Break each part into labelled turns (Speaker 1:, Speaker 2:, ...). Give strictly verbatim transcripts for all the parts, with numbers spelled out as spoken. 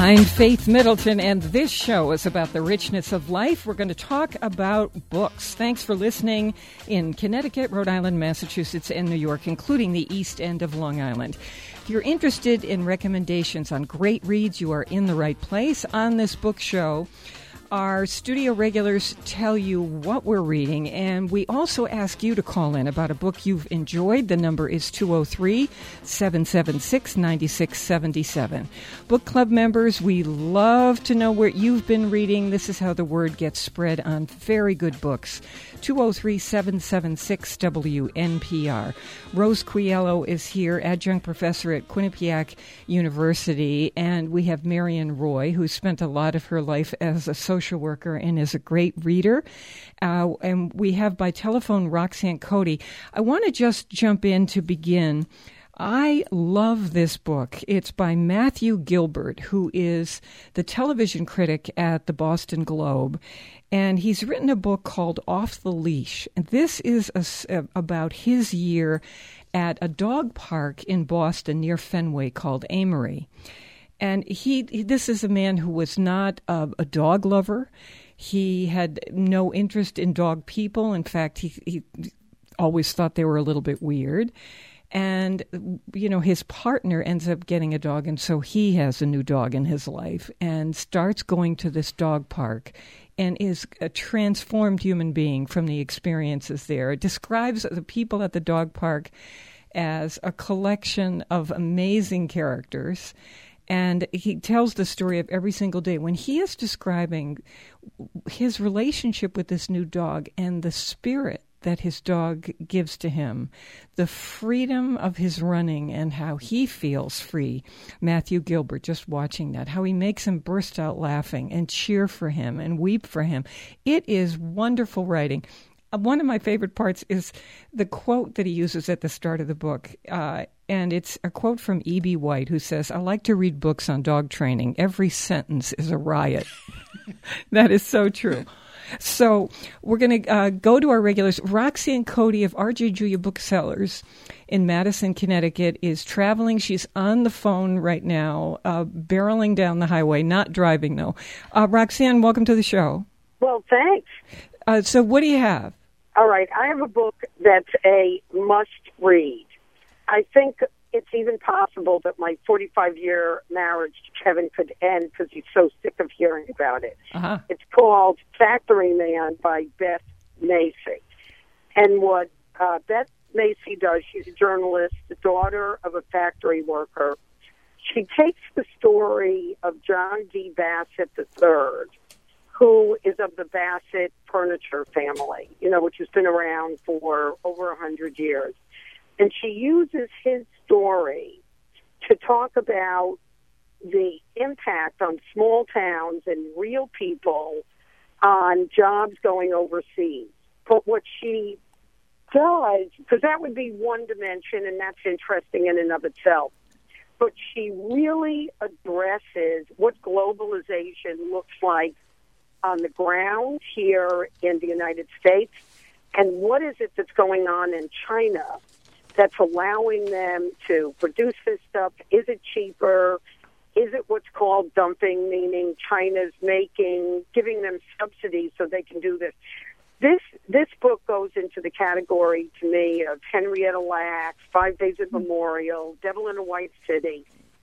Speaker 1: I'm Faith Middleton, and this show is about the richness of life. We're going to talk about books. Thanks for listening in Connecticut, Rhode Island, Massachusetts, and New York, including the East End of Long Island. If you're interested in recommendations on great reads, you are in the right place. On this book show, our studio regulars tell you what we're reading, and we also ask you to call in about a book you've enjoyed. The number is two oh three, seven seven six, nine six seven seven. Book club members, we love to know where you've been reading. This is how the word gets spread on very good books. two oh three, seven seven six, W N P R. Rose Coelho is here, adjunct professor at Quinnipiac University, and we have Marion Roy, who spent a lot of her life as a social worker and is a great reader. Uh, and we have by telephone Roxanne Cody. I want to just jump in to begin. I love this book. It's by Matthew Gilbert, who is the television critic at the Boston Globe. And he's written a book called Off the Leash. And this is a, about his year at a dog park in Boston near Fenway called Amory. And he, this is a man who was not a, a dog lover. He had no interest in dog people. In fact, he, he always thought they were a little bit weird. And, you know, his partner ends up getting a dog, and so he has a new dog in his life and starts going to this dog park and is a transformed human being from the experiences there. It describes the people at the dog park as a collection of amazing characters. And he tells the story of every single day. When he is describing his relationship with this new dog and the spirit that his dog gives to him, the freedom of his running and how he feels free. Matthew Gilbert, just watching that, how he makes him burst out laughing and cheer for him and weep for him. It is wonderful writing. One of my favorite parts is the quote that he uses at the start of the book. Uh, and it's a quote from E B. White, who says, "I like to read books on dog training. Every sentence is a riot." That is so true. So we're going to uh, go to our regulars. Roxanne Cody of R J Julia Booksellers in Madison, Connecticut, is traveling. She's on the phone right now, uh, barreling down the highway, not driving, though. Uh, Roxanne, welcome to the show.
Speaker 2: Well, thanks.
Speaker 1: Uh, so what do you have?
Speaker 2: All right. I have a book that's a must-read. I think it's even possible that my forty-five-year marriage to Kevin could end because he's so sick of hearing about it.
Speaker 1: Uh-huh.
Speaker 2: It's called Factory Man by Beth Macy. And what uh, Beth Macy does, she's a journalist, the daughter of a factory worker. She takes the story of John D. Bassett the third, who is of the Bassett furniture family, you know, which has been around for over a hundred years. And she uses his story to talk about the impact on small towns and real people on jobs going overseas. But what she does, because that would be one dimension, and that's interesting in and of itself, but she really addresses what globalization looks like on the ground here in the United States, and what is it that's going on in China that's allowing them to produce this stuff? Is it cheaper? Is it what's called dumping, meaning China's making, giving them subsidies so they can do this? This this book goes into the category, to me, of Henrietta Lacks, Five Days of Memorial, Devil in a White City,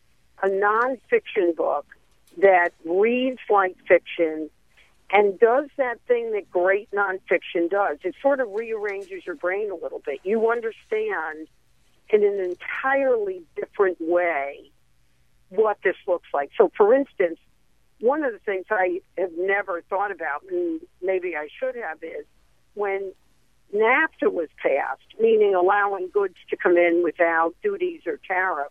Speaker 2: a nonfiction book that reads like fiction and does that thing that great nonfiction does. It sort of rearranges your brain a little bit. You understand in an entirely different way what this looks like. So, for instance, one of the things I have never thought about, and maybe I should have, is when NAFTA was passed, meaning allowing goods to come in without duties or tariffs,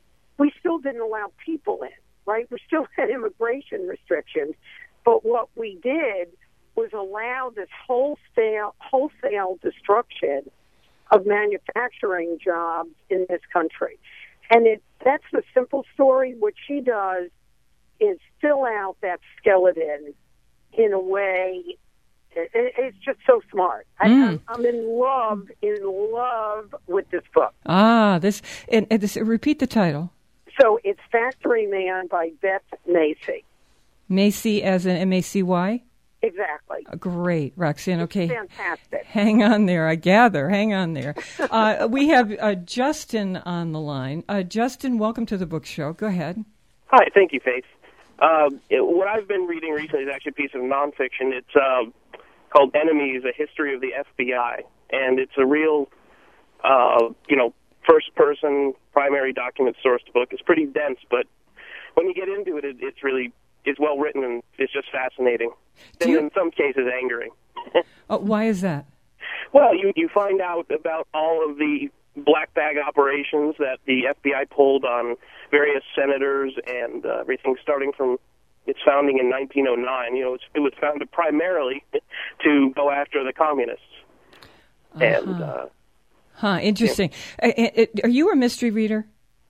Speaker 2: we still didn't allow people in, right? We still had immigration restrictions. But what we did was allow this wholesale, wholesale destruction of manufacturing jobs in this country. And it, that's the simple story. What she does is fill out that skeleton in a way, it, it's just so smart. I,
Speaker 1: Mm.
Speaker 2: I'm, I'm in love, in love with this book.
Speaker 1: Ah, this, and, and this, repeat the title.
Speaker 2: So it's Factory Man by Beth Macy.
Speaker 1: Macy as in M A C Y?
Speaker 2: Exactly.
Speaker 1: Great, Roxanne. Okay.
Speaker 2: It's fantastic.
Speaker 1: Hang on there, I gather. Hang on there. Uh, we have uh, Justin on the line. Uh, Justin, welcome to the book show. Go ahead.
Speaker 3: Hi, thank you, Faith. Uh, it, what I've been reading recently is actually a piece of nonfiction. It's uh, called Enemies, A History of the F B I, and it's a real, uh, you know, first-person primary document sourced book. It's pretty dense, but when you get into it, it it's really it's well written and it's just fascinating. And you... in some cases, angering.
Speaker 1: Oh, why is that?
Speaker 3: Well, you you find out about all of the black bag operations that the F B I pulled on various senators and uh, everything, starting from its founding in nineteen oh nine. You know, it's, it was founded primarily to go after the communists.
Speaker 1: Uh-huh.
Speaker 3: And uh,
Speaker 1: huh, interesting. Yeah. Are you a mystery reader?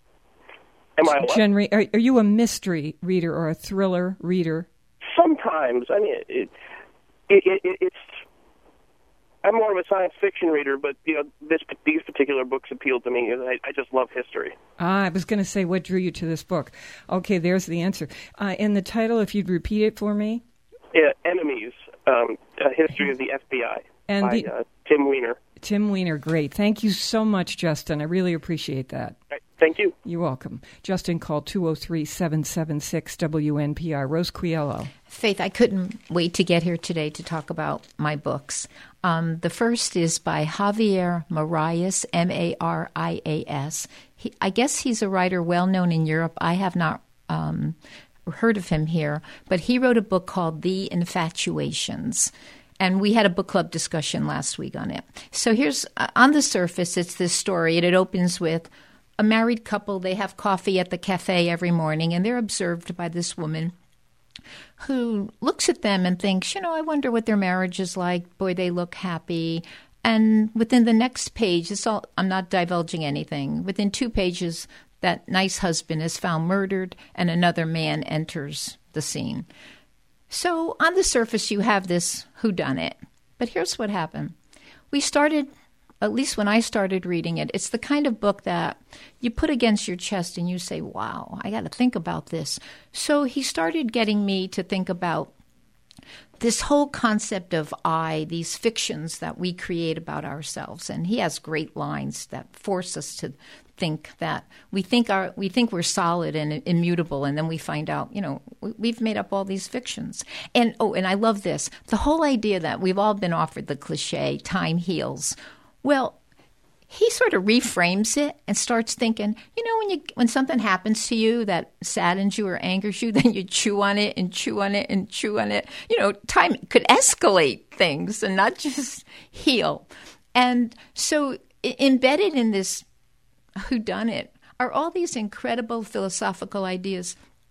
Speaker 3: Am I? What?
Speaker 1: Genre, are, are you a mystery reader or a thriller reader?
Speaker 3: Sometimes. I mean, it, it, it, it, it's. I'm more of a science fiction reader, but you know, this these particular books appeal to me. I, I just love history.
Speaker 1: Ah, I was going to say, what drew you to this book? Okay, there's the answer. Uh, and the title, if you'd repeat it for me.
Speaker 3: Yeah, Enemies, um, A History of the F B I
Speaker 1: and
Speaker 3: by
Speaker 1: the,
Speaker 3: uh, Tim Weiner.
Speaker 1: Tim Weiner, great. Thank you so much, Justin. I really appreciate that.
Speaker 3: Right, thank you.
Speaker 1: You're welcome. Justin called two oh three, seven seven six, W N P R. Rose Coelho.
Speaker 4: Faith, I couldn't wait to get here today to talk about my books. Um, the first is by Javier Marias, M A R I A S. He, I guess he's a writer well known in Europe. I have not um, heard of him here, but he wrote a book called The Infatuations. And we had a book club discussion last week on it. So here's, uh, on the surface, it's this story, and it opens with a married couple. They have coffee at the cafe every morning, and they're observed by this woman who looks at them and thinks, you know, I wonder what their marriage is like. Boy, they look happy. And within the next page, it's all, I'm not divulging anything. Within two pages, that nice husband is found murdered, and another man enters the scene. So on the surface, you have this whodunit. But here's what happened. We started, at least when I started reading it, it's the kind of book that you put against your chest and you say, wow, I got to think about this. So he started getting me to think about this whole concept of I, these fictions that we create about ourselves. And he has great lines that force us to think that we think our we think we're solid and immutable, and then we find out, you know, we've made up all these fictions. And oh, and I love this, the whole idea that we've all been offered the cliche, time heals. Well, he sort of reframes it and starts thinking, you know, when you when something happens to you that saddens you or angers you, then you chew on it and chew on it and chew on it. You know, time could escalate things and not just heal. And so embedded in this whodunit are all these incredible philosophical ideas,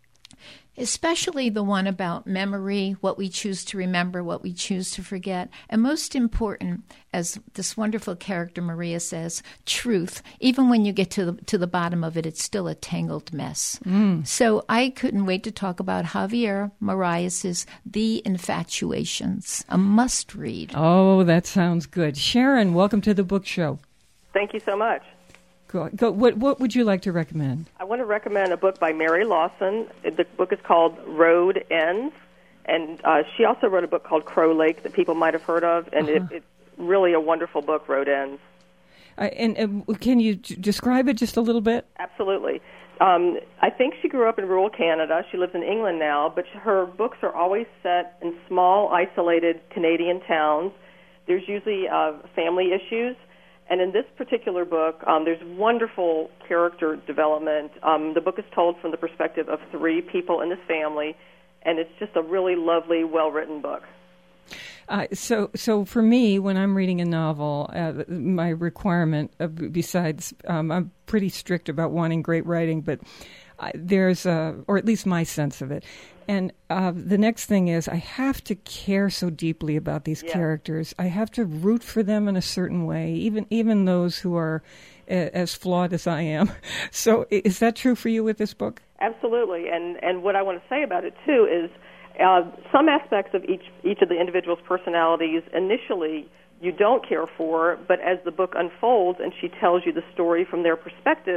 Speaker 4: especially the one about memory, what we choose to remember, what we choose to forget, and most important, as this wonderful character Maria says, truth. Even when you get to the, to the bottom of it, it's still a tangled mess. Mm. So I couldn't wait to talk about Javier Marias' The Infatuations, a must-read.
Speaker 1: Oh, that sounds good. Sharon, welcome to the book show.
Speaker 5: Thank you so much.
Speaker 1: Go, go, what, what would you like to recommend?
Speaker 5: I want to recommend a book by Mary Lawson. The book is called Road Ends, and uh, she also wrote a book called Crow Lake that people might have heard of, and uh-huh. it, it's really a wonderful book, Road Ends.
Speaker 1: Uh, and, and can you d- describe it just a little bit?
Speaker 5: Absolutely. Um, I think she grew up in rural Canada. She lives in England now, but her books are always set in small, isolated Canadian towns. There's usually uh, family issues. And in this particular book, um, there's wonderful character development. Um, the book is told from the perspective of three people in this family, and it's just a really lovely, well-written book.
Speaker 1: Uh, so, so for me, when I'm reading a novel, uh, my requirement, uh, besides, um, I'm pretty strict about wanting great writing, but uh, there's, uh, or at least my sense of it. And uh, the next thing is I have to care so deeply about these yeah. characters. I have to root for them in a certain way, even even those who are a, as flawed as I am. So is that true for you with this book?
Speaker 5: Absolutely. And and what I want to say about it, too, is uh, some aspects of each each of the individual's personalities initially you don't care for, but as the book unfolds and she tells you the story from their perspective,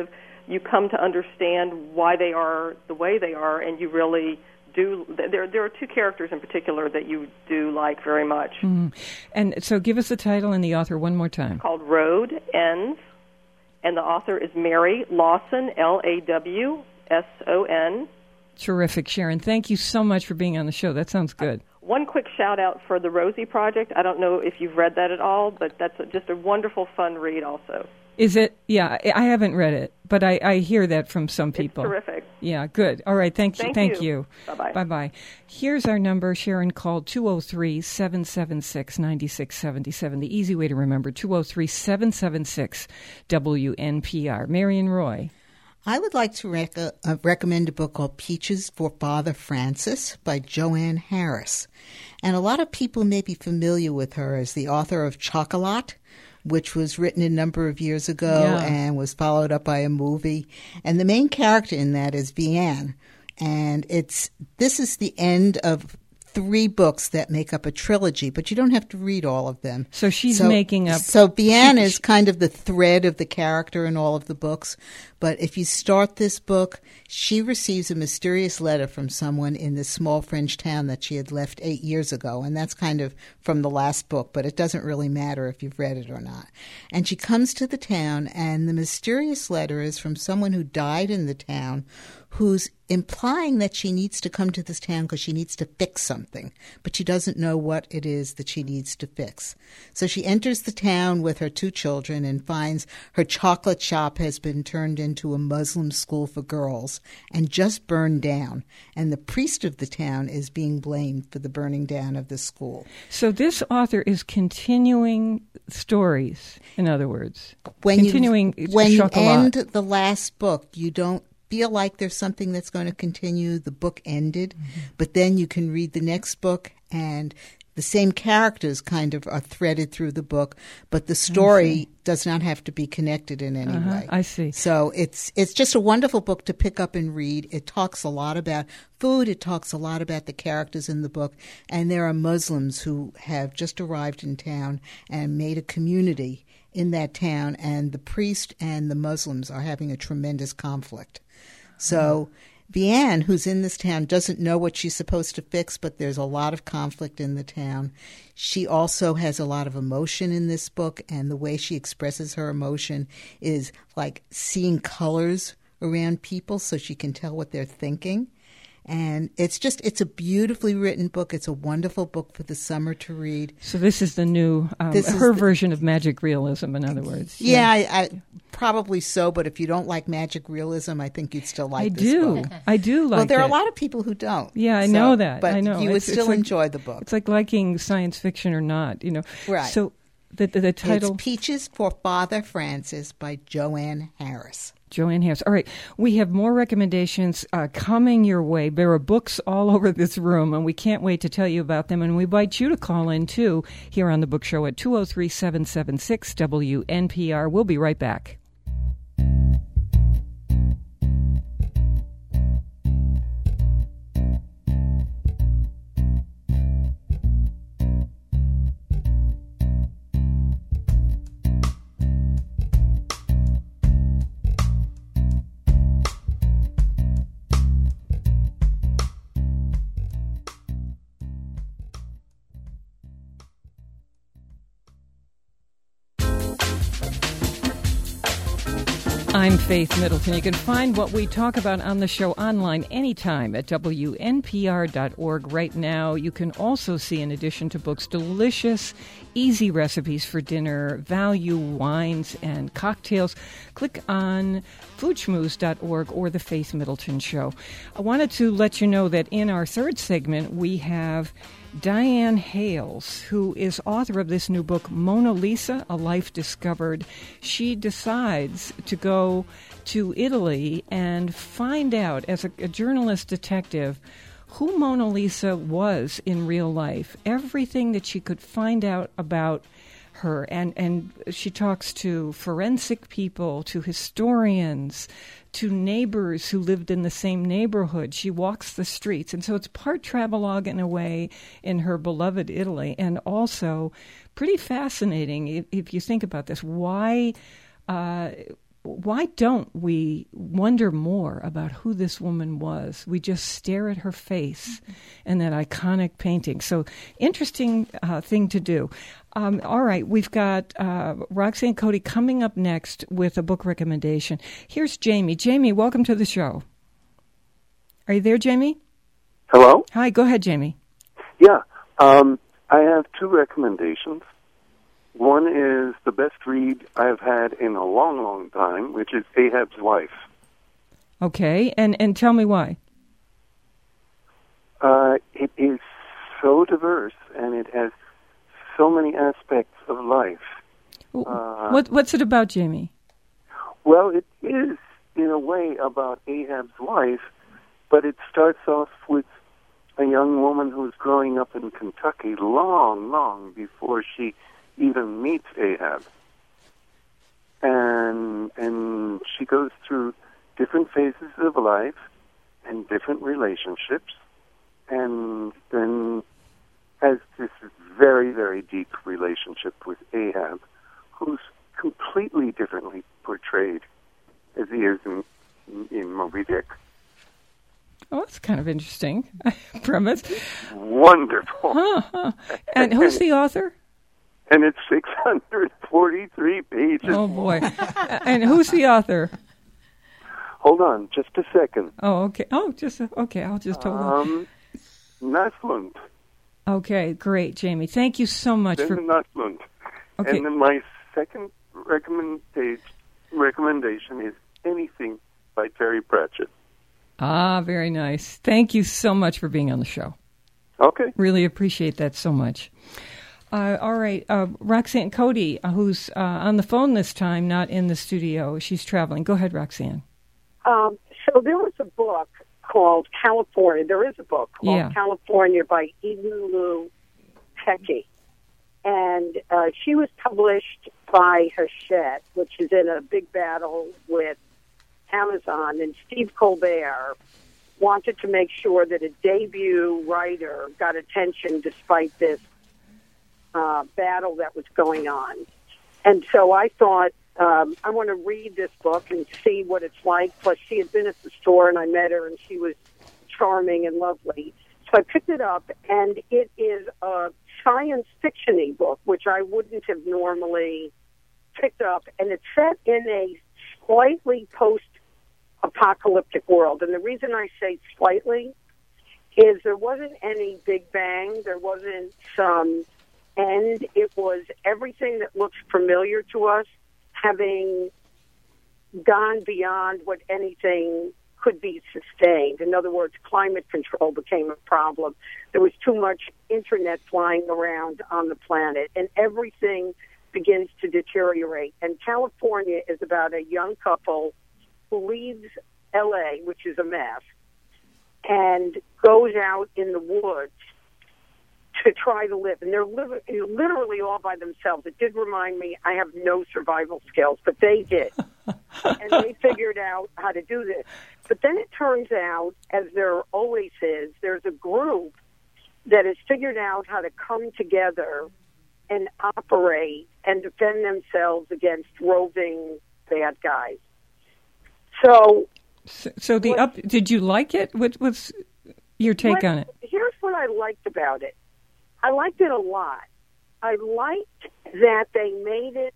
Speaker 5: you come to understand why they are the way they are, and you really do. There, there are two characters in particular that you do like very much.
Speaker 1: Mm. And so give us the title and the author one more time.
Speaker 5: It's called Road Ends, and the author is Mary Lawson, L A W S O N.
Speaker 1: Terrific, Sharon. Thank you so much for being on the show. That sounds good.
Speaker 5: One quick shout-out for the Rosie Project. I don't know if you've read that at all, but that's a, just a wonderful, fun read also.
Speaker 1: Is it? Yeah, I haven't read it, but I, I hear that from some people.
Speaker 5: It's terrific.
Speaker 1: Yeah, good. All right, thank you.
Speaker 5: Thank,
Speaker 1: thank
Speaker 5: you.
Speaker 1: you.
Speaker 5: Bye-bye.
Speaker 1: Bye-bye. Here's our number. Sharon called two oh three, seven seven six, nine six seven seven. The easy way to remember, two oh three, seven seven six, W N P R. Marion Roy.
Speaker 6: I would like to rec- uh, recommend a book called Peaches for Father Francis by Joanne Harris. And a lot of people may be familiar with her as the author of Chocolat, which was written a number of years ago
Speaker 1: yeah.
Speaker 6: and was followed up by a movie. And the main character in that is Vianne. And it's this is the end of three books that make up a trilogy, but you don't have to read all of them.
Speaker 1: So she's
Speaker 6: so,
Speaker 1: making up...
Speaker 6: So Vianne is kind of the thread of the character in all of the books. But if you start this book, she receives a mysterious letter from someone in this small French town that she had left eight years ago. And that's kind of from the last book, but it doesn't really matter if you've read it or not. And she comes to the town, and the mysterious letter is from someone who died in the town, who's implying that she needs to come to this town because she needs to fix something, but she doesn't know what it is that she needs to fix. So she enters the town with her two children and finds her chocolate shop has been turned into a Muslim school for girls and just burned down. And the priest of the town is being blamed for the burning down of the school.
Speaker 1: So this author is continuing stories, in other words.
Speaker 6: When
Speaker 1: continuing
Speaker 6: you, when
Speaker 1: Chocolat.
Speaker 6: you end the last book, you don't feel like there's something that's going to continue. The book ended, mm-hmm. but then you can read the next book, and the same characters kind of are threaded through the book, but the story does not have to be connected in any
Speaker 1: uh-huh.
Speaker 6: way.
Speaker 1: I see.
Speaker 6: So it's it's just a wonderful book to pick up and read. It talks a lot about food. It talks a lot about the characters in the book, and there are Muslims who have just arrived in town and made a community in that town, and the priest and the Muslims are having a tremendous conflict. So Vianne, who's in this town, doesn't know what she's supposed to fix, but there's a lot of conflict in the town. She also has a lot of emotion in this book, and the way she expresses her emotion is like seeing colors around people so she can tell what they're thinking. And it's just, it's a beautifully written book. It's a wonderful book for the summer to read.
Speaker 1: So this is the new, um,
Speaker 6: This is
Speaker 1: her
Speaker 6: the-
Speaker 1: version of magic realism, in other words.
Speaker 6: Yeah, I, I, probably so. But if you don't like magic realism, I think you'd still like
Speaker 1: I
Speaker 6: this
Speaker 1: do.
Speaker 6: book.
Speaker 1: I do like
Speaker 6: Well, there
Speaker 1: it.
Speaker 6: are a lot of people who don't.
Speaker 1: Yeah, I
Speaker 6: So-
Speaker 1: know that.
Speaker 6: But
Speaker 1: I know.
Speaker 6: you would
Speaker 1: It's- it's
Speaker 6: still
Speaker 1: like-
Speaker 6: enjoy the book.
Speaker 1: It's like liking science fiction or not, you know.
Speaker 6: Right.
Speaker 1: So the, the, the title...
Speaker 6: It's Peaches for Father Francis by Joanne Harris.
Speaker 1: Joanne Harris. All right, we have more recommendations uh, coming your way. There are books all over this room, and we can't wait to tell you about them. And we invite you to call in, too, here on The Book Show at two oh three, seven seven six, W N P R. We'll be right back. I'm Faith Middleton. You can find what we talk about on the show online anytime at W N P R dot org. Right now, you can also see, in addition to books, delicious, easy recipes for dinner, value wines and cocktails. Click on food schmooze dot org or The Faith Middleton Show. I wanted to let you know that in our third segment, we have Diane Hales, who is author of this new book, Mona Lisa, A Life Discovered. She decides to go to Italy and find out, as a, a journalist detective, who Mona Lisa was in real life, everything that she could find out about her. And, and she talks to forensic people, to historians, to neighbors who lived in the same neighborhood. She walks the streets. And so it's part travelogue in a way in her beloved Italy, and also pretty fascinating if, if you think about this. Why, uh, why don't we wonder more about who this woman was? We just stare at her face and that iconic painting. So interesting uh, thing to do. Um, all right, we've got uh, Roxanne Coady coming up next with a book recommendation. Here's Jamie. Jamie, welcome to the show. Are you there, Jamie?
Speaker 7: Hello?
Speaker 1: Hi, go ahead, Jamie.
Speaker 7: Yeah, um, I have two recommendations. One is the best read I've had in a long, long time, which is Ahab's Wife.
Speaker 1: Okay, and, and tell me why.
Speaker 7: Uh, it is so diverse, and it has so many aspects of life. Uh,
Speaker 1: what What's it about, Jamie?
Speaker 7: Well, it is, in a way, about Ahab's wife, but it starts off with a young woman who's growing up in Kentucky long, long before she even meets Ahab. And and she goes through different phases of life and different relationships, and then has this very, very deep relationship with Ahab, who's completely differently portrayed as he is in, in Moby Dick.
Speaker 1: Oh, that's kind of interesting premise.
Speaker 7: Wonderful.
Speaker 1: Huh, huh. And who's the author?
Speaker 7: And it's six hundred forty-three pages.
Speaker 1: Oh, boy. And who's the author?
Speaker 7: Hold on, just a second.
Speaker 1: Oh, okay. Oh, just, okay, I'll just hold on.
Speaker 7: Um, Naslund.
Speaker 1: Okay, great, Jamie. Thank you so much
Speaker 7: Then
Speaker 1: for...
Speaker 7: Naslund.
Speaker 1: Okay.
Speaker 7: And then my second recommendation recommendation is anything by Terry Pratchett.
Speaker 1: Ah, very nice. Thank you so much for being on the show.
Speaker 7: Okay.
Speaker 1: Really appreciate that so much. Uh, all right, uh, Roxanne Coady, uh, who's uh, on the phone this time, not in the studio. She's traveling. Go ahead, Roxanne.
Speaker 2: Um, so there was a book called California. There is a book called
Speaker 1: Yeah.
Speaker 2: California by Eden Lou Pecky. And uh, she was published by Hachette, which is in a big battle with Amazon. And Steve Colbert wanted to make sure that a debut writer got attention despite this uh, battle that was going on. And so I thought, um, I want to read this book and see what it's like. Plus, she had been at the store, and I met her, and she was charming and lovely. So I picked it up, and it is a science fiction-y book, which I wouldn't have normally picked up. And it's set in a slightly post-apocalyptic world. And the reason I say slightly is there wasn't any Big Bang. There wasn't some end. It was everything that looks familiar to us having gone beyond what anything could be sustained. In other words, climate control became a problem. There was too much internet flying around on the planet, and everything begins to deteriorate. And California is about a young couple who leaves L A, which is a mess, and goes out in the woods to try to live. And they're li- literally all by themselves. It did remind me, I have no survival skills, but they did. And they figured out how to do this. But then it turns out, as there always is, there's a group that has figured out how to come together and operate and defend themselves against roving bad guys. So,
Speaker 1: So, so the up, did you like it? What, what's your take
Speaker 2: what,
Speaker 1: on it?
Speaker 2: Here's what I liked about it. I liked it a lot. I liked that they made it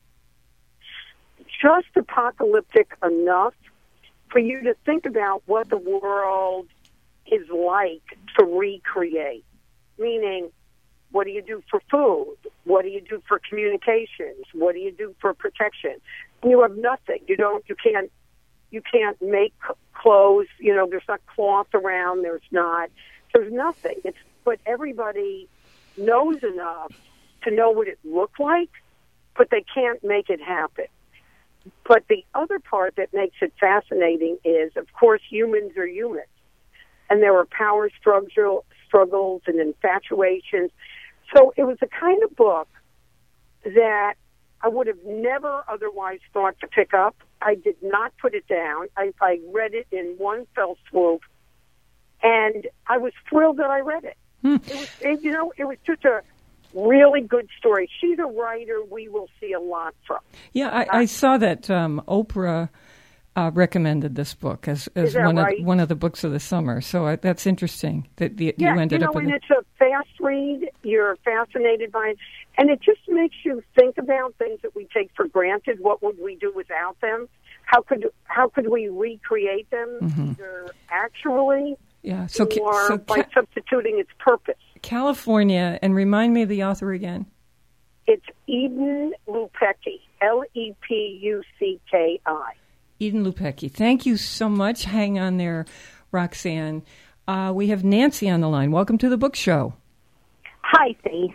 Speaker 2: just apocalyptic enough for you to think about what the world is like to recreate. Meaning, what do you do for food? What do you do for communications? What do you do for protection? You have nothing. You don't. You can't. You can't make clothes. You know, there's not cloth around. There's not. There's nothing. It's but everybody knows enough to know what it looked like, but they can't make it happen. But the other part that makes it fascinating is, of course, humans are humans. And there are power struggle, struggles and infatuations. So it was the kind of book that I would have never otherwise thought to pick up. I did not put it down. I, I read it in one fell swoop, and I was thrilled that I read it.
Speaker 1: Hmm.
Speaker 2: It was, it, you know, it was just a really good story. She's a writer we will see a lot from.
Speaker 1: Yeah, I, I saw that um, Oprah uh, recommended this book as, as one
Speaker 2: right?
Speaker 1: of one of the books of the summer. So uh, that's interesting that the,
Speaker 2: yeah,
Speaker 1: you ended
Speaker 2: you know,
Speaker 1: up with
Speaker 2: and
Speaker 1: it.
Speaker 2: It's a fast read. You're fascinated by it, and it just makes you think about things that we take for granted. What would we do without them? How could how could we recreate them,
Speaker 1: mm-hmm.
Speaker 2: either actually
Speaker 1: yeah. so,
Speaker 2: or
Speaker 1: so
Speaker 2: by
Speaker 1: ca-
Speaker 2: substituting its purpose?
Speaker 1: California, and remind me of the author again.
Speaker 2: It's Eden Lupecki, L E P U C K I.
Speaker 1: Eden Lupecki. Thank you so much. Hang on there, Roxanne. Uh, we have Nancy on the line. Welcome to the book show.
Speaker 8: Hi, Faith.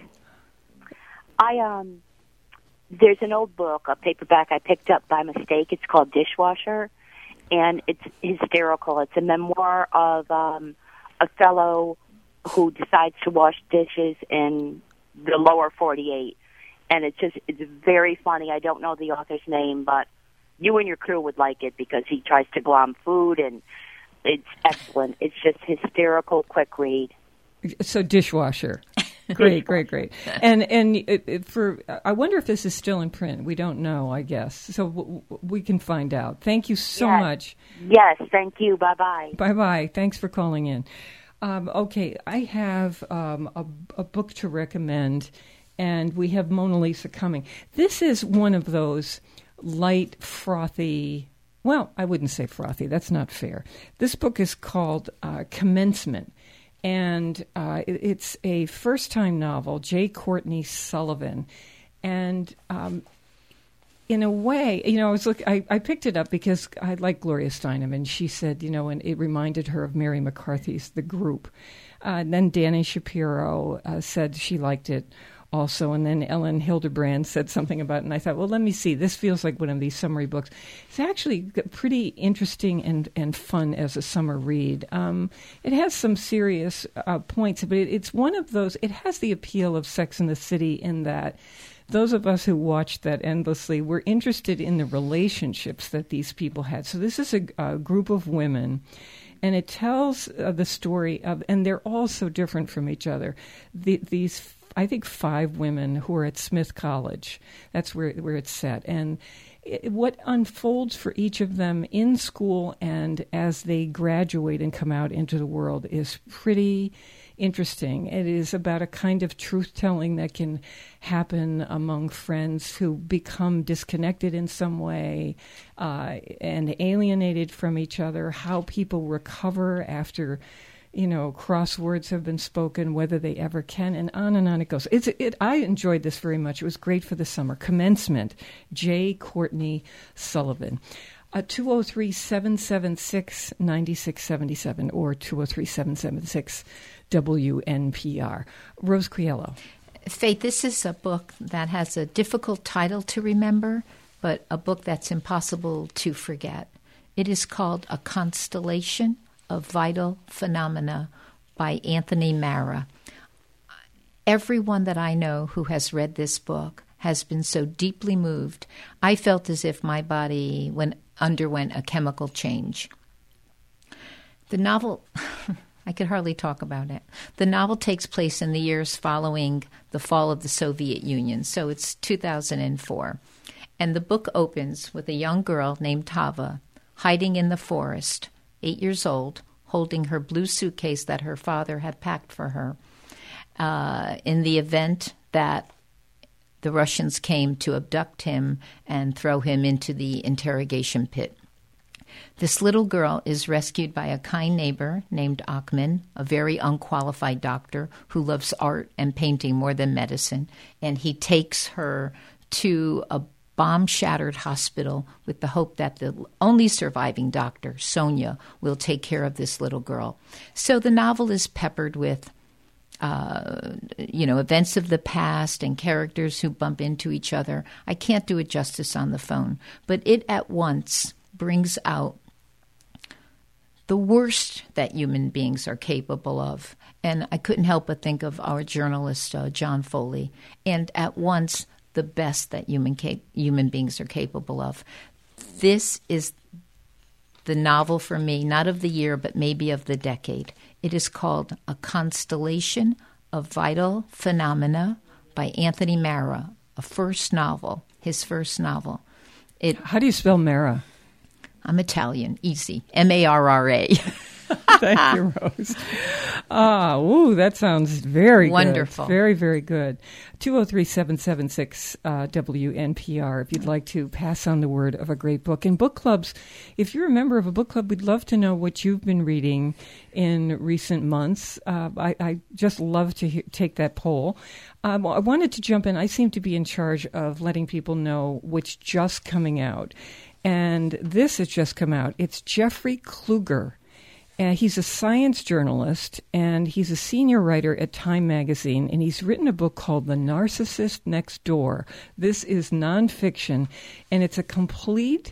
Speaker 8: I um, there's an old book, a paperback I picked up by mistake. It's called Dishwasher, and it's hysterical. It's a memoir of um, a fellow who decides to wash dishes in the lower forty-eight. And it's just, it's very funny. I don't know the author's name, but you and your crew would like it because he tries to glom food, and it's excellent. It's just hysterical, quick read.
Speaker 1: So Dishwasher. Great, great, great. And and it, it, for, I wonder if this is still in print. We don't know, I guess. So w- w- we can find out. Thank you so
Speaker 8: yes.
Speaker 1: much.
Speaker 8: Yes, thank you. Bye-bye.
Speaker 1: Bye-bye. Thanks for calling in. Um, okay, I have um, a, a book to recommend, and we have Mona Lisa coming. This is one of those light, frothy, well, I wouldn't say frothy. That's not fair. This book is called uh, Commencement, and uh, it, it's a first-time novel, J. Courtney Sullivan. And um, in a way, you know, I was look, I, I picked it up because I like Gloria Steinem, and she said, you know, and it reminded her of Mary McCarthy's The Group. Uh, and then Dani Shapiro uh, said she liked it also, and then Ellen Hildebrand said something about it, and I thought, well, let me see. This feels like one of these summary books. It's actually pretty interesting and, and fun as a summer read. Um, it has some serious uh, points, but it, it's one of those, it has the appeal of Sex and the City in that those of us who watched that endlessly were interested in the relationships that these people had. So this is a, a group of women, and it tells uh, the story of, and they're all so different from each other. The, these, I think, five women who are at Smith College. That's where where it's set, and it, what unfolds for each of them in school and as they graduate and come out into the world is pretty interesting. It is about a kind of truth-telling that can happen among friends who become disconnected in some way uh, and alienated from each other, how people recover after, you know, crosswords have been spoken, whether they ever can, and on and on it goes. It's it. I enjoyed this very much. It was great for the summer. Commencement, J. Courtney Sullivan. Uh, two oh three, seven seven six, nine six seven seven or two oh three, seven seven six, W N P R. Rose Criello.
Speaker 4: Faith, this is a book that has a difficult title to remember, but a book that's impossible to forget. It is called A Constellation of Vital Phenomena by Anthony Marra. Everyone that I know who has read this book has been so deeply moved. I felt as if my body went, underwent a chemical change. The novel, I could hardly talk about it. The novel takes place in the years following the fall of the Soviet Union, so it's two thousand four. And the book opens with a young girl named Tava hiding in the forest, eight years old, holding her blue suitcase that her father had packed for her uh, in the event that the Russians came to abduct him and throw him into the interrogation pit. This little girl is rescued by a kind neighbor named Achman, a very unqualified doctor who loves art and painting more than medicine, and he takes her to a bomb-shattered hospital with the hope that the only surviving doctor, Sonia, will take care of this little girl. So the novel is peppered with Uh, you know, events of the past and characters who bump into each other. I can't do it justice on the phone, but it at once brings out the worst that human beings are capable of. And I couldn't help but think of our journalist, uh, John Foley, and at once the best that human cap- human beings are capable of. This is the novel for me, not of the year, but maybe of the decade. It is called A Constellation of Vital Phenomena by Anthony Marra, a first novel, his first novel. It,
Speaker 1: How do you spell Marra?
Speaker 4: I'm Italian. Easy. M A R R A.
Speaker 1: Thank you, Rose. Ah, ooh, that sounds very
Speaker 4: wonderful.
Speaker 1: Good. Very, very good. two oh three, seven seven six, W N P R if you'd like to pass on the word of a great book. And book clubs, if you're a member of a book club, we'd love to know what you've been reading in recent months. Uh, I, I just love to he- take that poll. Um, I wanted to jump in. I seem to be in charge of letting people know what's just coming out. And this has just come out. It's Jeffrey Kluger. Uh, he's a science journalist, and he's a senior writer at Time Magazine, and he's written a book called The Narcissist Next Door. This is nonfiction, and it's a complete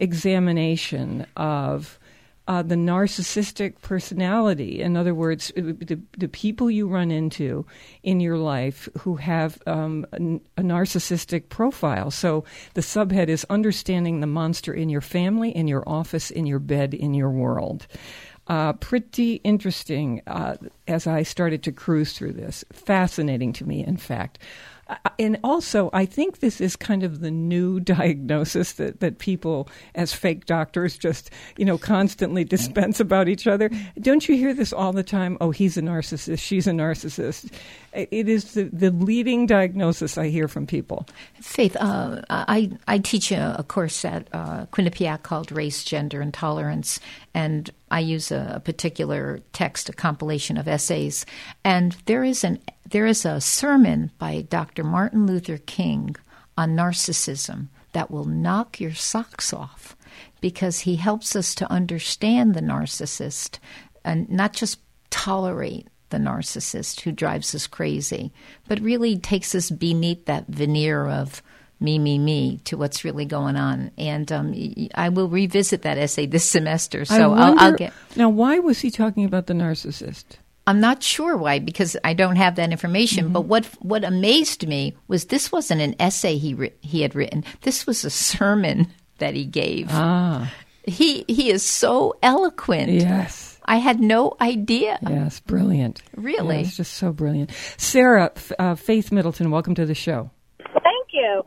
Speaker 1: examination of uh, the narcissistic personality. In other words, the, the people you run into in your life who have um, a, a narcissistic profile. So the subhead is Understanding the Monster in Your Family, in Your Office, in Your Bed, in Your World. Uh, pretty interesting uh, as I started to cruise through this. Fascinating to me, in fact. Uh, and also, I think this is kind of the new diagnosis that, that people, as fake doctors, just, you know, constantly dispense about each other. Don't you hear this all the time? Oh, he's a narcissist. She's a narcissist. It is the, the leading diagnosis I hear from people.
Speaker 4: Faith, uh, I, I teach a, a course at uh, Quinnipiac called Race, Gender, and Tolerance, and I use a, a particular text, a compilation of essays, and there is an there is a sermon by Doctor Martin Luther King on narcissism that will knock your socks off, because he helps us to understand the narcissist and not just tolerate the narcissist who drives us crazy, but really takes us beneath that veneer of me, me, me to what's really going on. And um, I will revisit that essay this semester. So
Speaker 1: I wonder,
Speaker 4: I'll, I'll get.
Speaker 1: Now, why was he talking about the narcissist?
Speaker 4: I'm not sure why, because I don't have that information. Mm-hmm. But what what amazed me was this wasn't an essay he ri- he had written. This was a sermon that he gave.
Speaker 1: Ah,
Speaker 4: he he is so eloquent.
Speaker 1: Yes.
Speaker 4: I had no idea.
Speaker 1: Yes, brilliant.
Speaker 4: Really?
Speaker 1: Yeah, it's just so brilliant. Sarah, uh, Faith Middleton, welcome to the show.
Speaker 9: Thank you.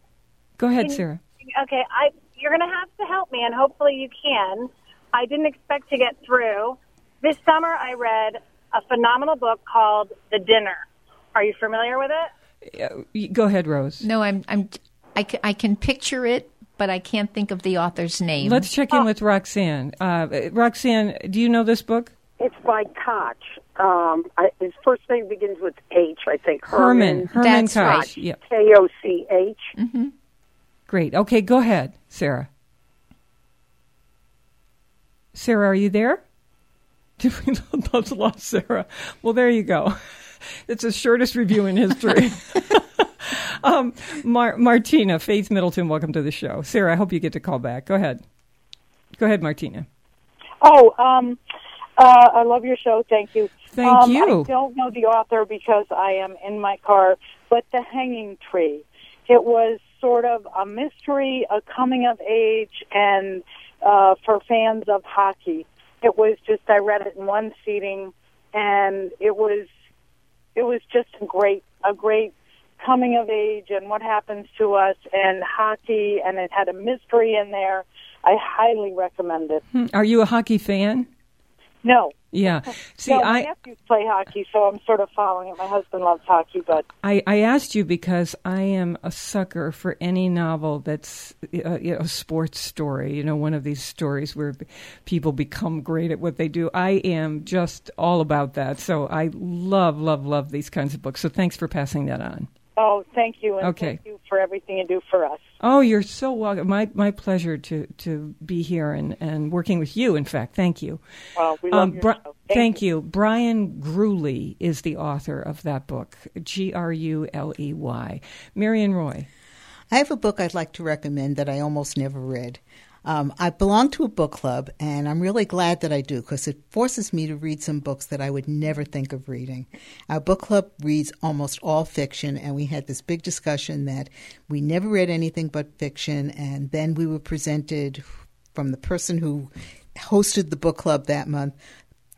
Speaker 1: Go ahead,
Speaker 9: can,
Speaker 1: Sarah.
Speaker 9: Okay, I you're going to have to help me, and hopefully you can. I didn't expect to get through. This summer I read a phenomenal book called The Dinner. Are you familiar with it?
Speaker 1: Uh, go ahead, Rose.
Speaker 4: No, I'm, I'm, I, can, I can picture it, but I can't think of the author's name.
Speaker 1: Let's check in
Speaker 9: oh.
Speaker 1: with Roxanne. Uh, Roxanne, do you know this book?
Speaker 2: It's by Koch. Um, I, his first name begins with H, I think.
Speaker 1: Herman.
Speaker 2: Herman,
Speaker 1: Herman
Speaker 4: That's
Speaker 1: Koch.
Speaker 4: right.
Speaker 1: Yep.
Speaker 2: K O C H.
Speaker 4: Mm-hmm.
Speaker 1: Great. Okay, go ahead, Sarah. Sarah, are you there? Did we lost Sarah? Well, there you go. It's the shortest review in history. um, Mar- Martina, Faith Middleton, welcome to the show. Sarah, I hope you get to call back. Go ahead. Go ahead, Martina.
Speaker 10: Oh, um, uh, I love your show. Thank you.
Speaker 1: Thank
Speaker 10: um,
Speaker 1: you.
Speaker 10: I don't know the author because I am in my car, but The Hanging Tree. It was sort of a mystery, a coming of age, and uh, for fans of hockey. It was just, I read it in one seating, and it was it was just a great, a great coming of age and what happens to us and hockey, and it had a mystery in there. I highly recommend it.
Speaker 1: Hmm. Are you a hockey fan?
Speaker 10: No.
Speaker 1: Yeah. See,
Speaker 10: no, my
Speaker 1: I
Speaker 10: nephews play hockey, so I'm sort of following it. My husband loves hockey, but
Speaker 1: I, I asked you because I am a sucker for any novel that's uh, you know, a sports story, you know, one of these stories where people become great at what they do. I am just all about that. So I love, love, love these kinds of books. So thanks for passing that on.
Speaker 10: oh, thank you, and
Speaker 1: Okay.
Speaker 10: thank you for everything you do for us.
Speaker 1: Oh, you're so welcome. My my pleasure to, to be here and, and working with you, in fact. Thank you.
Speaker 10: Well, we love
Speaker 1: Um,
Speaker 10: your
Speaker 1: Bri-
Speaker 10: show.
Speaker 1: Thank,
Speaker 10: Thank
Speaker 1: you. Brian Gruley is the author of that book, G R U L E Y. Marion Roy.
Speaker 6: I have a book I'd like to recommend that I almost never read. Um, I belong to a book club, and I'm really glad that I do because it forces me to read some books that I would never think of reading. Our book club reads almost all fiction, and we had this big discussion that we never read anything but fiction, and then we were presented from the person who hosted the book club that month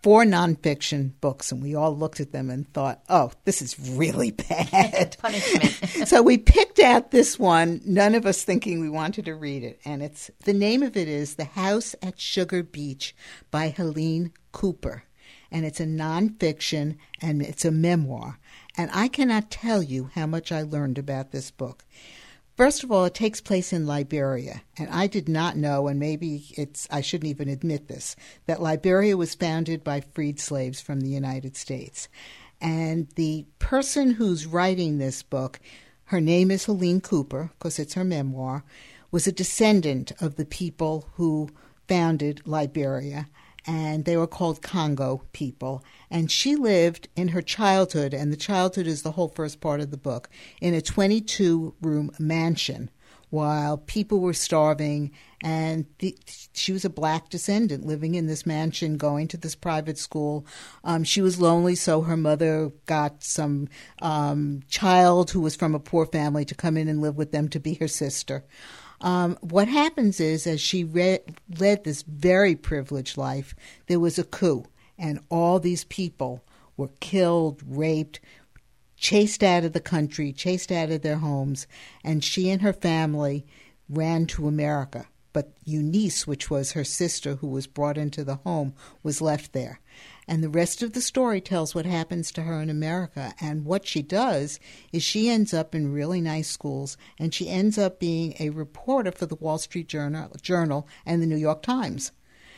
Speaker 6: four nonfiction books, and we all looked at them and thought, oh, this is really bad.
Speaker 4: Punishment.
Speaker 6: So we picked out this one, none of us thinking we wanted to read it. And it's the name of it is The House at Sugar Beach by Helene Cooper. And it's a nonfiction, and it's a memoir. And I cannot tell you how much I learned about this book. First of all, it takes place in Liberia, and I did not know, and maybe it's I shouldn't even admit this, that Liberia was founded by freed slaves from the United States. And the person who's writing this book, her name is Helene Cooper, because it's her memoir, was a descendant of the people who founded Liberia, and they were called Congo people. And she lived in her childhood, and the childhood is the whole first part of the book, in a twenty-two room mansion while people were starving. And the, she was a black descendant living in this mansion, going to this private school. Um, she was lonely, so her mother got some um, child who was from a poor family to come in and live with them to be her sister. Um, what happens is, as she re- led this very privileged life, there was a coup, and all these people were killed, raped, chased out of the country, chased out of their homes, and she and her family ran to America. But Eunice, which was her sister who was brought into the home, was left there. And the rest of the story tells what happens to her in America. And what she does is she ends up in really nice schools, and she ends up being a reporter for the Wall Street Journal, Journal and the New York Times.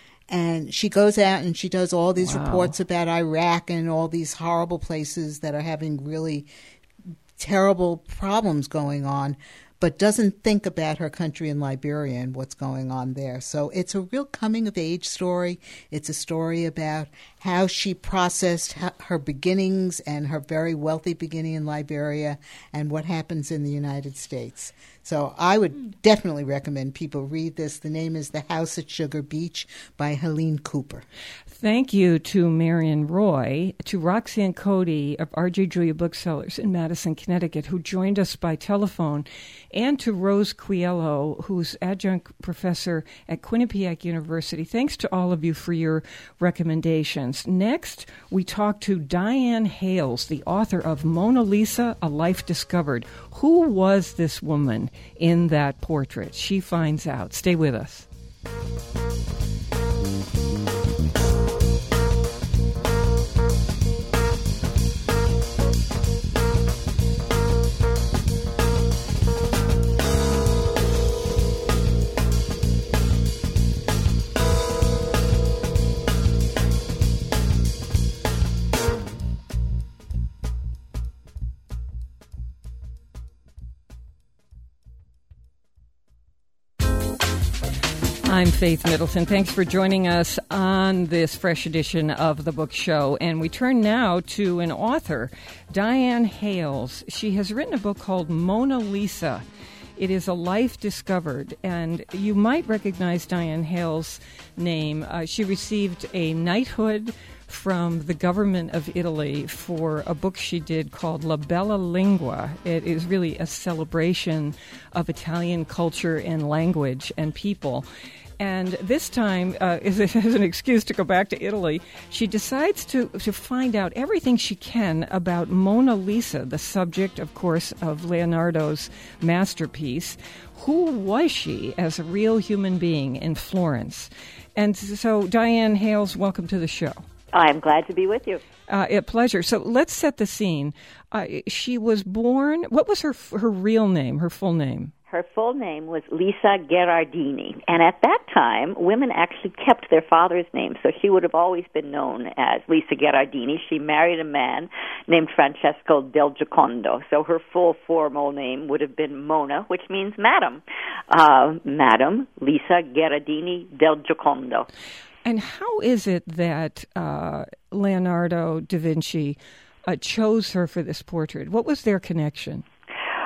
Speaker 6: And she goes out and she does all these wow. reports about Iraq and all these horrible places that are having really terrible problems going on, but doesn't think about her country in Liberia and what's going on there. So it's a real coming-of-age story. It's a story about how she processed her beginnings and her very wealthy beginning in Liberia and what happens in the United States. So I would definitely recommend people read this. The name is The House at Sugar Beach by Helene Cooper.
Speaker 1: Thank you to Marion Roy, to Roxanne Cody of R J Julia Booksellers in Madison, Connecticut, who joined us by telephone, and to Rose Coelho, who's adjunct professor at Quinnipiac University. Thanks to all of you for your recommendations. Next, we talk to Diane Hales, the author of Mona Lisa, A Life Discovered. Who was this woman in that portrait? She finds out. Stay with us. I'm Faith Middleton. Thanks for joining us on this fresh edition of The Book Show. And we turn now to an author, Diane Hales. She has written a book called Mona Lisa. It is a life discovered, and you might recognize Diane Hales' name. Uh, she received a knighthood from the government of Italy for a book she did called La Bella Lingua. It is really a celebration of Italian culture and language and people. And this time, uh, as an excuse to go back to Italy, she decides to, to find out everything she can about Mona Lisa, the subject, of course, of Leonardo's masterpiece. Who was she as a real human being in Florence? And so, Diane Hales, welcome to the show.
Speaker 11: I'm glad to be with you.
Speaker 1: Uh, a pleasure. So let's set the scene. Uh, she was born, what was her her real name, her full name?
Speaker 11: Her full name was Lisa Gherardini, and at that time, women actually kept their father's name, so she would have always been known as Lisa Gherardini. She married a man named Francesco del Giocondo, so her full formal name would have been Mona, which means madam, uh, Madam Lisa Gherardini del Giocondo.
Speaker 1: And how is it that uh, Leonardo da Vinci uh, chose her for this portrait? What was their connection?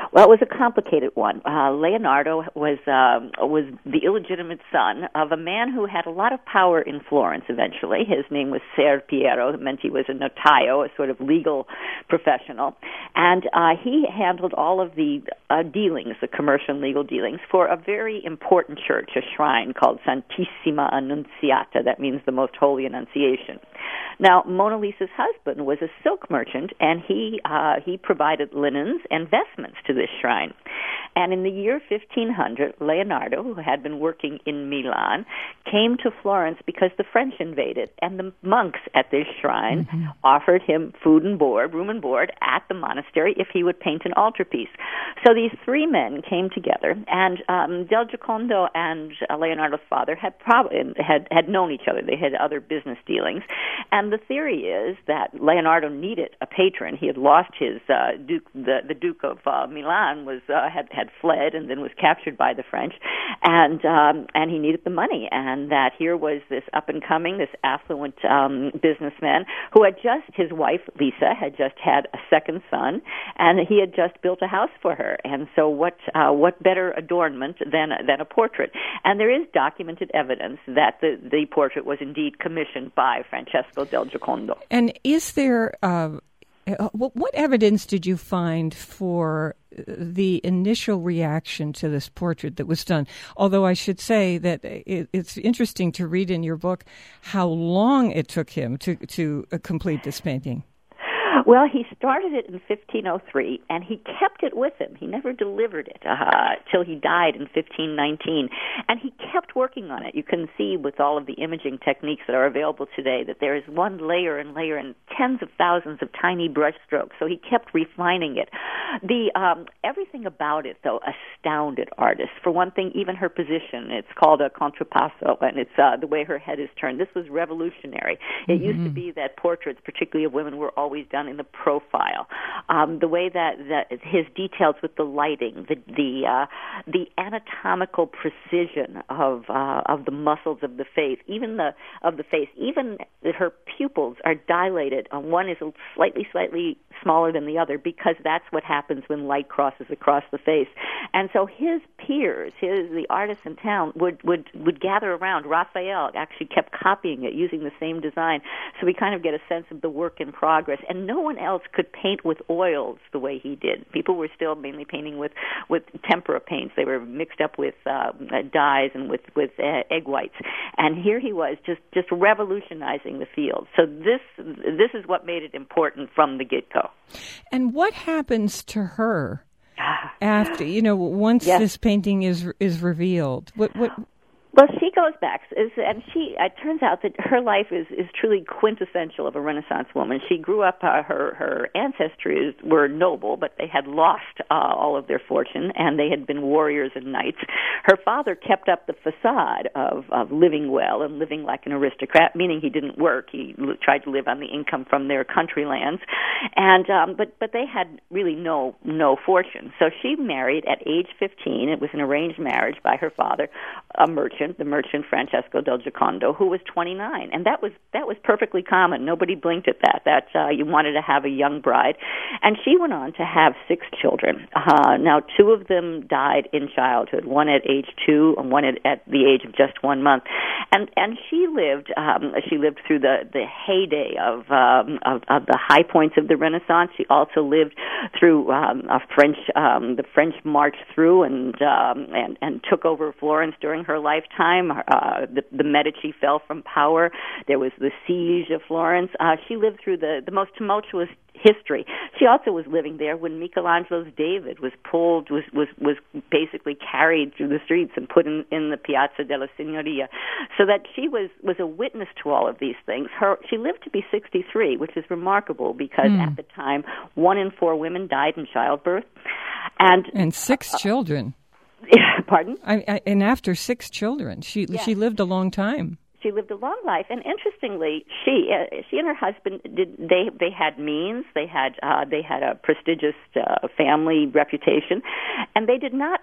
Speaker 11: Well, it was a complicated one. Uh, Leonardo was um, was the illegitimate son of a man who had a lot of power in Florence eventually. His name was Ser Piero. It meant he was a notaio, a sort of legal professional. And uh, he handled all of the uh, dealings, the commercial and legal dealings, for a very important church, a shrine called Santissima Annunziata. That means the Most Holy Annunciation. Now, Mona Lisa's husband was a silk merchant, and he uh, he provided linens and vestments to this shrine. And in the year fifteen hundred, Leonardo, who had been working in Milan, came to Florence because the French invaded, and the monks at this shrine mm-hmm. offered him food and board, room and board, at the monastery if he would paint an altarpiece. So these three men came together, and um, Del Giocondo and uh, Leonardo's father had, prob- had had known each other. They had other business dealings. And the theory is that Leonardo needed a patron. He had lost his uh, Duke, the, the Duke of uh, Milan was uh, had had fled and then was captured by the French, and um, and he needed the money. And that here was this up and coming, this affluent um, businessman who had just his wife Lisa had just had a second son, and he had just built a house for her. And so, what uh, what better adornment than than a portrait? And there is documented evidence that the the portrait was indeed commissioned by Francesco del Giocondo.
Speaker 1: And is there uh, what evidence did you find for the initial reaction to this portrait that was done? Although I should say that it, it's interesting to read in your book how long it took him to to complete this painting.
Speaker 11: Well, he started it in fifteen oh three, and he kept it with him. He never delivered it uh, till he died in fifteen nineteen, and he kept working on it. You can see with all of the imaging techniques that are available today that there is one layer and layer and tens of thousands of tiny brush strokes, so he kept refining it. The um, everything about it, though, astounded artists. For one thing, even her position, it's called a contrappasso, and it's uh, the way her head is turned. This was revolutionary. It mm-hmm. used to be that portraits, particularly of women, were always done in the profile. Um, the way that, that his details with the lighting, the the uh, the anatomical precision of uh, of the muscles of the face, even the of the face, even her pupils are dilated. Uh, one is slightly slightly smaller than the other because that's what happens when light crosses across the face. And so his peers, his the artists in town would would would gather around. Raphael actually kept copying it using the same design, so we kind of get a sense of the work in progress. And no one else could paint with oils the way he did. People were still mainly painting with, with tempera paints. They were mixed up with uh, dyes and with, with uh, egg whites. And here he was just, just revolutionizing the field. So this this is what made it important from the get-go.
Speaker 1: And what happens to her after, you know, once yes. this painting is is revealed? What what?
Speaker 11: Well, she goes back, and she. It turns out that her life is, is truly quintessential of a Renaissance woman. She grew up. Uh, her her ancestors were noble, but they had lost uh, all of their fortune, and they had been warriors and knights. Her father kept up the facade of, of living well and living like an aristocrat, meaning he didn't work. He l- tried to live on the income from their country lands, and um, but but they had really no no fortune. So she married at age fifteen. It was an arranged marriage by her father, a merchant. The merchant Francesco del Giocondo, who was twenty-nine, and that was that was perfectly common. Nobody blinked at that. That uh, you wanted to have a young bride, and she went on to have six children. Uh, now, two of them died in childhood. One at age two, and one at, at the age of just one month. And and she lived um, she lived through the the heyday of, um, of of the high points of the Renaissance. She also lived through um, a French um, the French marched through and um, and and took over Florence during her lifetime. Time, uh, the, the Medici fell from power. There was the siege of Florence. Uh, she lived through the, the most tumultuous history. She also was living there when Michelangelo's David was pulled, was was, was basically carried through the streets and put in, in the Piazza della Signoria. So that she was, was a witness to all of these things. Her She lived to be sixty-three, which is remarkable because mm. at the time, one in four women died in childbirth. And,
Speaker 1: and six uh, children.
Speaker 11: Pardon?
Speaker 1: I, I, and after six children, she yeah. she lived a long time.
Speaker 11: She lived a long life, and interestingly, she uh, she and her husband did they they had means, they had uh, they had a prestigious uh, family reputation, and they did not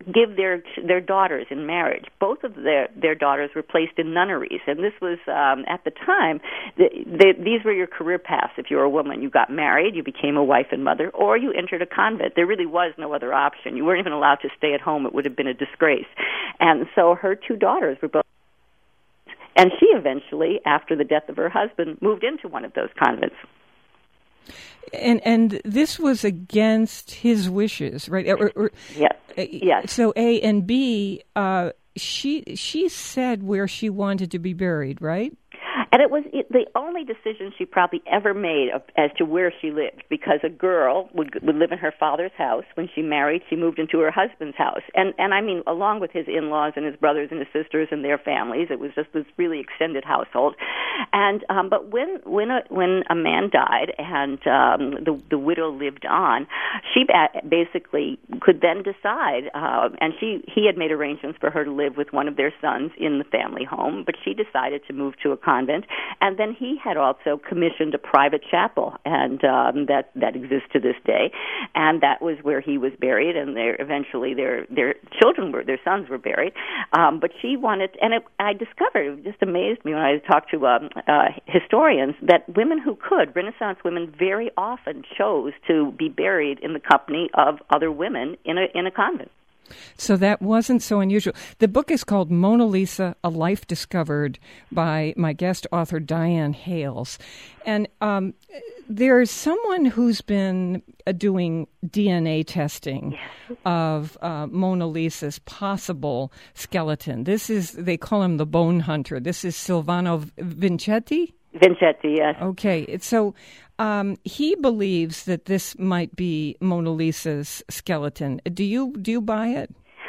Speaker 11: give their their daughters in marriage. Both of their their daughters were placed in nunneries, and this was um, at the time. The, the, these were your career paths. If you were a woman, you got married, you became a wife and mother, or you entered a convent. There really was no other option. You weren't even allowed to stay at home. It would have been a disgrace. And so her two daughters were both. And she eventually, after the death of her husband, moved into one of those convents.
Speaker 1: And and this was against his wishes, right? Or, or,
Speaker 11: yes. Yes.
Speaker 1: So A and B, uh, she she said where she wanted to be buried, right?
Speaker 11: And it was the only decision she probably ever made of, as to where she lived, because a girl would would live in her father's house. When she married, she moved into her husband's house. And, and I mean, along with his in-laws and his brothers and his sisters and their families, it was just this really extended household. And um, but when when a, when a man died and um, the, the widow lived on, she basically could then decide, uh, and she he had made arrangements for her to live with one of their sons in the family home, but she decided to move to a convent. And then he had also commissioned a private chapel, and um, that that exists to this day. And that was where he was buried, and there eventually their their children were their sons were buried. Um, but she wanted, and it, I discovered, it just amazed me when I talked to um, uh, historians, that women who could, Renaissance women, very often chose to be buried in the company of other women in a in a convent.
Speaker 1: So that wasn't so unusual. The book is called Mona Lisa, A Life Discovered by my guest author, Diane Hales. And um, there's someone who's been uh, doing D N A testing yes. of uh, Mona Lisa's possible skeleton. This is, they call him the bone hunter. This is Silvano Vincetti?
Speaker 11: Vincetti, yes.
Speaker 1: Okay, so um, he believes that this might be Mona Lisa's skeleton. Do you do you buy it?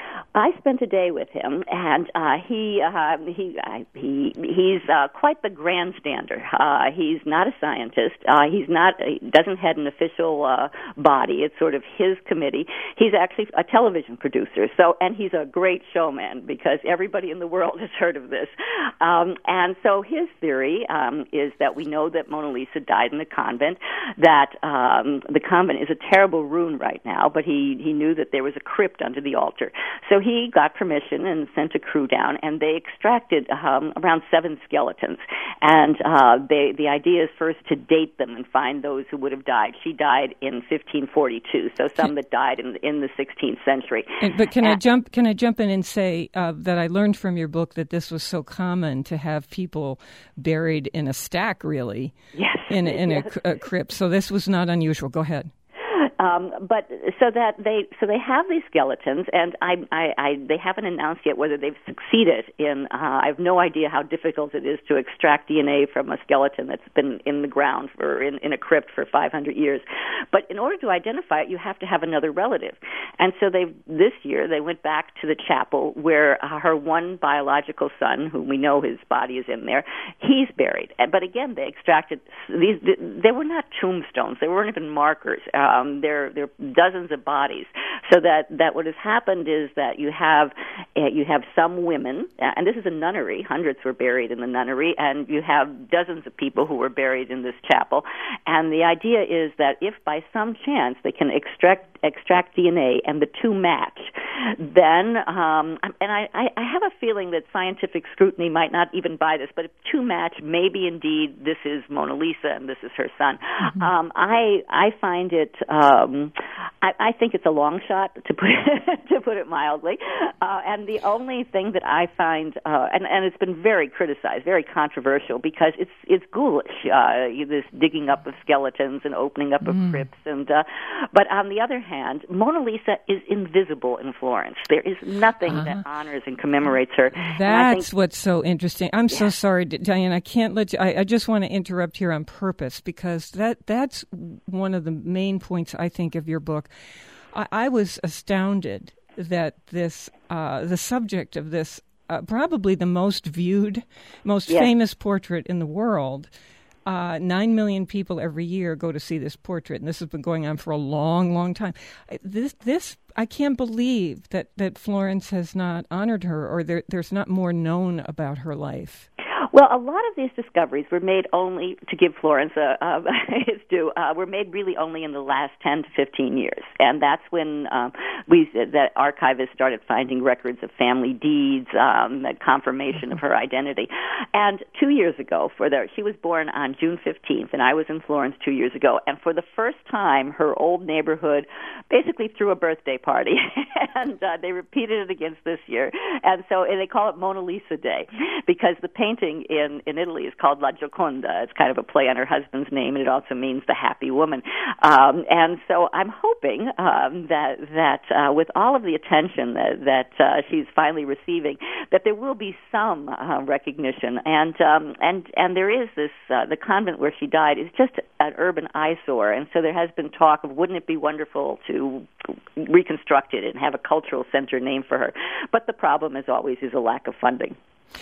Speaker 11: I spent a day with him, and uh, he uh, he uh, he he's uh, quite the grandstander. Uh, he's not a scientist. Uh, he's not. He doesn't have an official uh, body. It's sort of his committee. He's actually a television producer. So, and he's a great showman because everybody in the world has heard of this. Um, and so, his theory um, is that we know that Mona Lisa died in a convent. That um, the convent is a terrible ruin right now, but he he knew that there was a crypt under the altar. So he got permission and sent a crew down, and they extracted um, around seven skeletons. And uh, they, the idea is first to date them and find those who would have died. She died in fifteen forty-two, so some that died in, in the sixteenth century.
Speaker 1: And, but can
Speaker 11: and,
Speaker 1: I jump? Can I jump in and say uh, that I learned from your book that this was so common to have people buried in a stack, really,
Speaker 11: yes,
Speaker 1: in in
Speaker 11: yes.
Speaker 1: a, a crypt. So this was not unusual. Go ahead.
Speaker 11: Um, but so that they so they have these skeletons, and I, I, I they haven't announced yet whether they've succeeded in. Uh, I have no idea how difficult it is to extract D N A from a skeleton that's been in the ground for in, in a crypt for five hundred years. But in order to identify it, you have to have another relative. And so they this year they went back to the chapel where uh, her one biological son, whom we know his body is in there, he's buried. But again, they extracted these. They were not tombstones. They weren't even markers. Um, There, there are dozens of bodies. So that, that what has happened is that you have uh, you have some women, uh, and this is a nunnery. Hundreds were buried in the nunnery, and you have dozens of people who were buried in this chapel. And the idea is that if by some chance they can extract extract D N A and the two match, then um, and I, I have a feeling that scientific scrutiny might not even buy this, but if two match, maybe indeed this is Mona Lisa and this is her son. Mm-hmm. Um, I I find it. Um, I, I think it's a long shot, to put it, to put it mildly. Uh, and the only thing that I find, uh, and, and it's been very criticized, very controversial, because it's it's ghoulish. Uh, this digging up of skeletons and opening up of mm. crypts, and uh, but on the other hand, Mona Lisa is invisible in Florence. There is nothing uh-huh. that honors and commemorates her.
Speaker 1: That's
Speaker 11: think,
Speaker 1: what's so interesting. I'm
Speaker 11: yeah.
Speaker 1: so sorry, Diane. I can't let you. I, I just want to interrupt here on purpose because that that's one of the main points I think of your book. I, I was astounded that this uh, the subject of this uh, probably the most viewed, most
Speaker 11: yes.
Speaker 1: famous portrait in the world. Uh, Nine million people every year go to see this portrait, and this has been going on for a long, long time. This, this, I can't believe that, that Florence has not honored her, or there, there's not more known about her life.
Speaker 11: Well, a lot of these discoveries were made only, to give Florence uh, uh, his due, uh, were made really only in the last ten to fifteen years. And that's when um, we, that archivists started finding records of family deeds, um, the confirmation of her identity. And two years ago, for the, she was born on June fifteenth, and I was in Florence two years ago. And for the first time, her old neighborhood basically threw a birthday party. and uh, they repeated it again this year. And so and they call it Mona Lisa Day because the painting in, in Italy is called La Gioconda. It's kind of a play on her husband's name, and it also means the happy woman. Um, and so I'm hoping um, that that uh, with all of the attention that, that uh, she's finally receiving, that there will be some uh, recognition. And um, and and there is this uh, the convent where she died is just an urban eyesore, and so there has been talk of wouldn't it be wonderful to reconstruct it and have a cultural center named for her. But the problem, as always, is a lack of funding.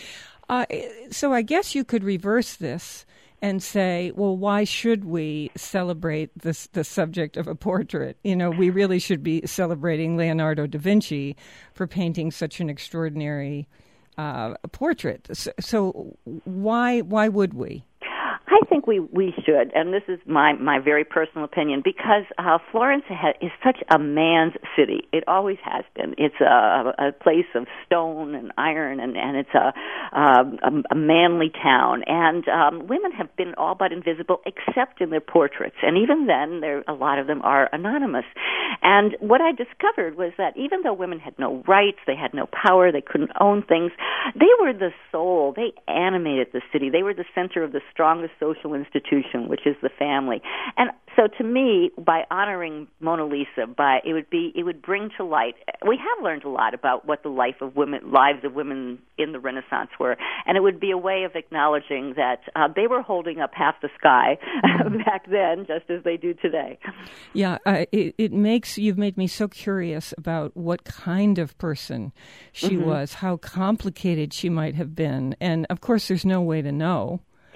Speaker 1: Uh, so I guess you could reverse this and say, well, why should we celebrate this, the subject of a portrait? You know, we really should be celebrating Leonardo da Vinci for painting such an extraordinary uh, portrait. So, so why why would we?
Speaker 11: I think we, we should, and this is my, my very personal opinion, because uh, Florence ha- is such a man's city. It always has been. It's a, a place of stone and iron, and, and it's a, um, a, a manly town. And um, women have been all but invisible except in their portraits, and even then, there a lot of them are anonymous. And what I discovered was that even though women had no rights, they had no power, they couldn't own things, they were the soul. They animated the city. They were the center of the strongest social institution, which is the family. And so to me, by honoring Mona Lisa, by it would be it would bring to light. We have learned a lot about what the life of women, lives of women in the Renaissance were, and it would be a way of acknowledging that uh, they were holding up half the sky back then, just as they do today.
Speaker 1: Yeah, uh, it, it makes you've made me so curious about what kind of person she mm-hmm. was, how complicated she might have been, and of course, there's no way to know.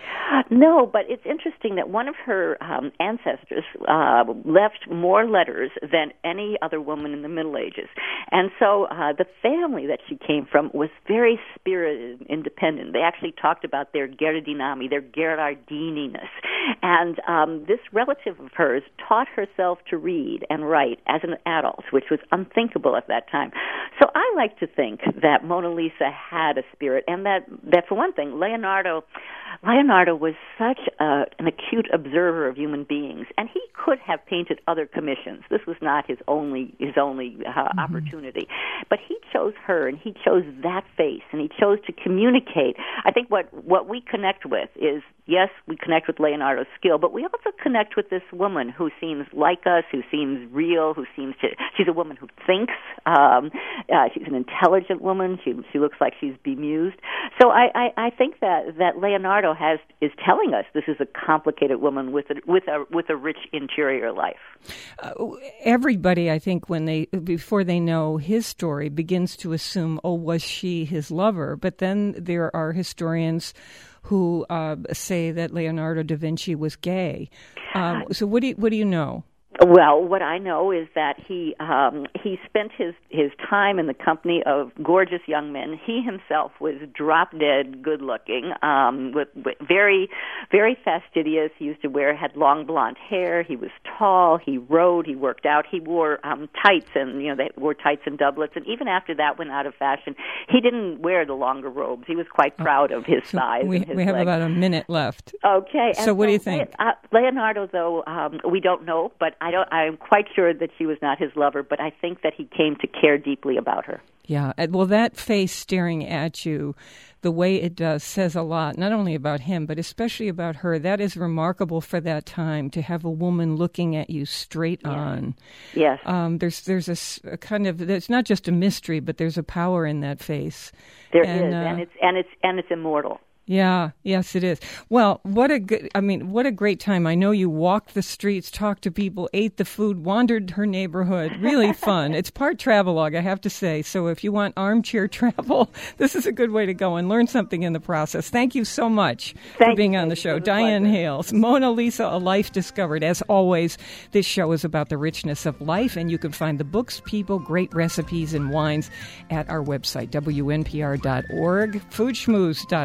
Speaker 11: No, but it's interesting that one of her um, ancestors uh, left more letters than any other woman in the Middle Ages. And so uh, the family that she came from was very spirited and independent. They actually talked about their Gherardinami, their Gherardini-ness. And um, this relative of hers taught herself to read and write as an adult, which was unthinkable at that time. So I like to think that Mona Lisa had a spirit, and that, that for one thing, Leonardo... Leonardo was such a, an acute observer of human beings, and he could have painted other commissions. This was not his only his only uh, mm-hmm. opportunity, but he chose her, and he chose that face, and he chose to communicate. I think what what we connect with is, yes, we connect with Leonardo's skill, but we also connect with this woman who seems like us, who seems real, who seems to. She's a woman who thinks. Um, uh, she's an intelligent woman. She she looks like she's bemused. So I, I, I think that that Leonardo has is telling us this is a complicated woman with a with a with a rich interior life.
Speaker 1: Uh, everybody, I think, when they before they know his story, begins to assume, oh, was she his lover? But then there are historians who uh, say that Leonardo da Vinci was gay. Um, so what do you, what do you know?
Speaker 11: Well, what I know is that he um, he spent his, his time in the company of gorgeous young men. He himself was drop-dead good-looking, um, with, with very, very fastidious. He used to wear, had long blonde hair. He was tall. He rode. He worked out. He wore um, tights, and you know they wore tights and doublets. And even after that went out of fashion, he didn't wear the longer robes. He was quite proud of his
Speaker 1: so
Speaker 11: size.
Speaker 1: We,
Speaker 11: and his
Speaker 1: we have
Speaker 11: legs.
Speaker 1: about a minute left.
Speaker 11: Okay.
Speaker 1: So, what so, do you think?
Speaker 11: Uh, Leonardo, though, um, we don't know, but I don't. I'm quite sure that she was not his lover, but I think that he came to care deeply about her.
Speaker 1: Yeah, well, that face staring at you, the way it does, says a lot, not only about him, but especially about her. That is remarkable for that time, to have a woman looking at you straight
Speaker 11: yes.
Speaker 1: on.
Speaker 11: Yes.
Speaker 1: Um, there's there's a, a kind of, it's not just a mystery, but there's a power in that face.
Speaker 11: There
Speaker 1: and,
Speaker 11: is,
Speaker 1: uh,
Speaker 11: and it's and it's and it's immortal.
Speaker 1: Yeah, yes, it is. Well, what a good, I mean, what a great time. I know you walked the streets, talked to people, ate the food, wandered her neighborhood. Really fun. It's part travelogue, I have to say. So if you want armchair travel, this is a good way to go and learn something in the process. Thank you so much
Speaker 11: Thank
Speaker 1: for being
Speaker 11: you.
Speaker 1: on the show. Diane Hales, Mona Lisa, A Life Discovered. As always, this show is about the richness of life, and you can find the books, people, great recipes, and wines at our website, W N P R dot org, food schmooze dot org. In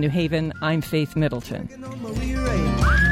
Speaker 1: New Haven, I'm Faith Middleton.